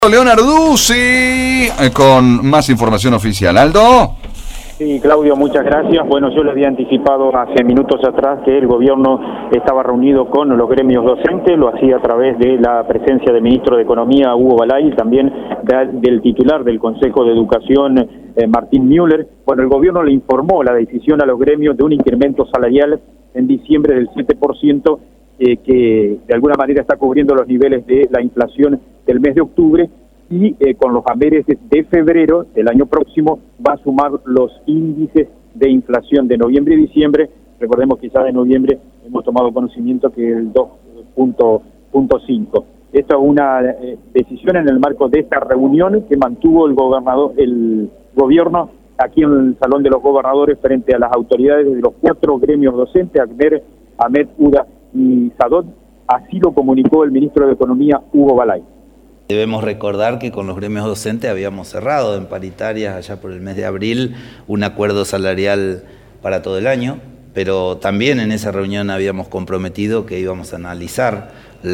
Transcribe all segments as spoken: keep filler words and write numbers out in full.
Leonardo sí, con más información oficial. Aldo. Sí, Claudio, muchas gracias. Bueno, yo le había anticipado hace minutos atrás que el gobierno estaba reunido con los gremios docentes, lo hacía a través de la presencia del ministro de Economía, Hugo Balay, y también de, del titular del Consejo de Educación, eh, Martín Müller. Bueno, el gobierno le informó la decisión a los gremios de un incremento salarial en diciembre del siete por ciento, eh, que de alguna manera está cubriendo los niveles de la inflación del mes de octubre, y eh, con los haberes de febrero del año próximo va a sumar los índices de inflación de noviembre y diciembre. Recordemos que ya de noviembre hemos tomado conocimiento que el dos punto cinco. Esta es una eh, decisión en el marco de esta reunión que mantuvo el gobernador, el gobierno aquí en el Salón de los Gobernadores frente a las autoridades de los cuatro gremios docentes, ACMER, AMET, UDA y SADOT. Así lo comunicó el ministro de Economía, Hugo Balay. Debemos recordar que con los gremios docentes habíamos cerrado en paritarias allá por el mes de abril un acuerdo salarial para todo el año, pero también en esa reunión habíamos comprometido que íbamos a analizar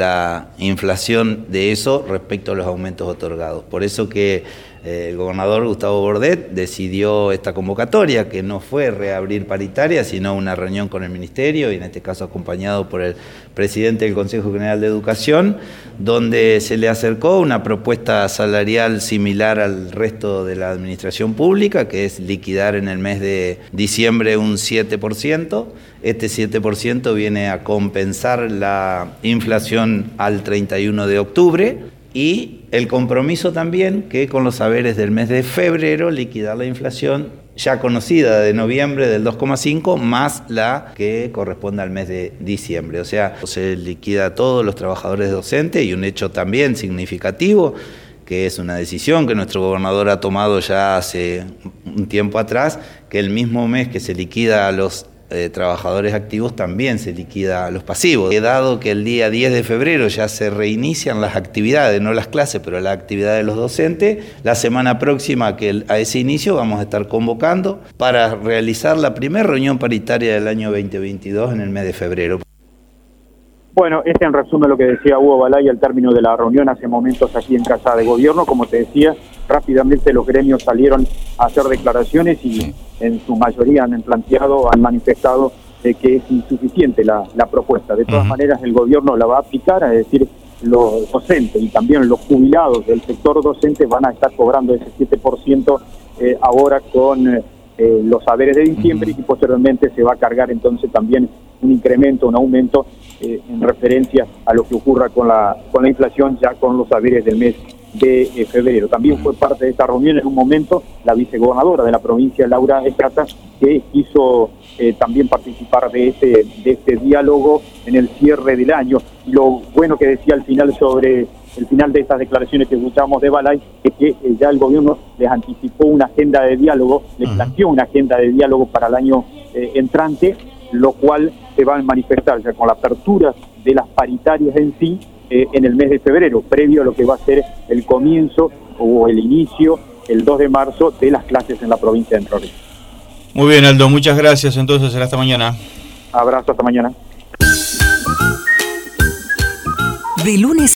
la inflación de eso respecto a los aumentos otorgados. Por eso que eh, el gobernador Gustavo Bordet decidió esta convocatoria, que no fue reabrir paritaria, sino una reunión con el ministerio, y en este caso acompañado por el presidente del Consejo General de Educación, donde se le acercó una propuesta salarial similar al resto de la administración pública, que es liquidar en el mes de diciembre un siete por ciento. Este siete por ciento viene a compensar la inflación al treinta y uno de octubre, y el compromiso también que con los saberes del mes de febrero liquidar la inflación ya conocida de noviembre del dos coma cinco más la que corresponde al mes de diciembre. O sea, se liquida a todos los trabajadores docentes, y un hecho también significativo, que es una decisión que nuestro gobernador ha tomado ya hace un tiempo atrás, que el mismo mes que se liquida a los Eh, trabajadores activos también se liquida a los pasivos. He dado que el día diez de febrero ya se reinician las actividades, no las clases, pero la actividad de los docentes, la semana próxima que el, a ese inicio vamos a estar convocando para realizar la primera reunión paritaria del año veinte veintidós en el mes de febrero. Bueno, este en resumen lo que decía Hugo Balay al término de la reunión hace momentos aquí en Casa de Gobierno. Como te decía, rápidamente los gremios salieron a hacer declaraciones y en su mayoría han planteado, han manifestado eh, que es insuficiente la, la propuesta. De todas uh-huh. maneras, el gobierno la va a aplicar, es decir, los docentes y también los jubilados del sector docente van a estar cobrando ese siete por ciento eh, ahora con eh, los saberes de diciembre, uh-huh. y posteriormente se va a cargar entonces también un incremento, un aumento eh, en referencia a lo que ocurra con la, con la inflación ya con los saberes del mes de eh, febrero. También fue parte de esta reunión en un momento la vicegobernadora de la provincia, Laura Estrata, que quiso eh, también participar de este, de este diálogo en el cierre del año. Y lo bueno que decía al final sobre el final de estas declaraciones que escuchamos de Balay, es que eh, ya el gobierno les anticipó una agenda de diálogo, les planteó una agenda de diálogo para el año eh, entrante, lo cual se va a manifestar ya con la apertura de las paritarias en sí, Eh, en el mes de febrero, previo a lo que va a ser el comienzo o el inicio, el dos de marzo, de las clases en la provincia de Entre Ríos. Muy bien, Aldo, muchas gracias. Entonces, hasta mañana. Abrazo, hasta mañana. De lunes